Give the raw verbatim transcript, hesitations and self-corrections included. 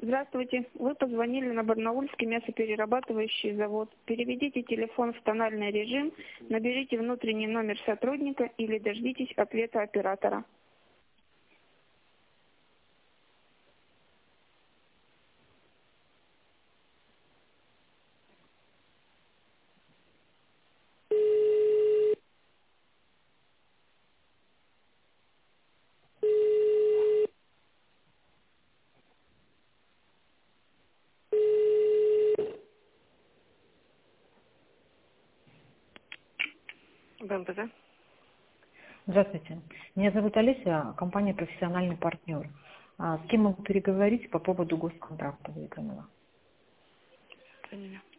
Здравствуйте. Вы позвонили на Барнаульский мясоперерабатывающий завод. Переведите телефон в тональный режим, наберите внутренний номер сотрудника или дождитесь ответа оператора. БМПЗ. Здравствуйте. Меня зовут Олеся, компания «Профессиональный партнер». А с кем могу переговорить по поводу госконтракта выигранного? Поняла.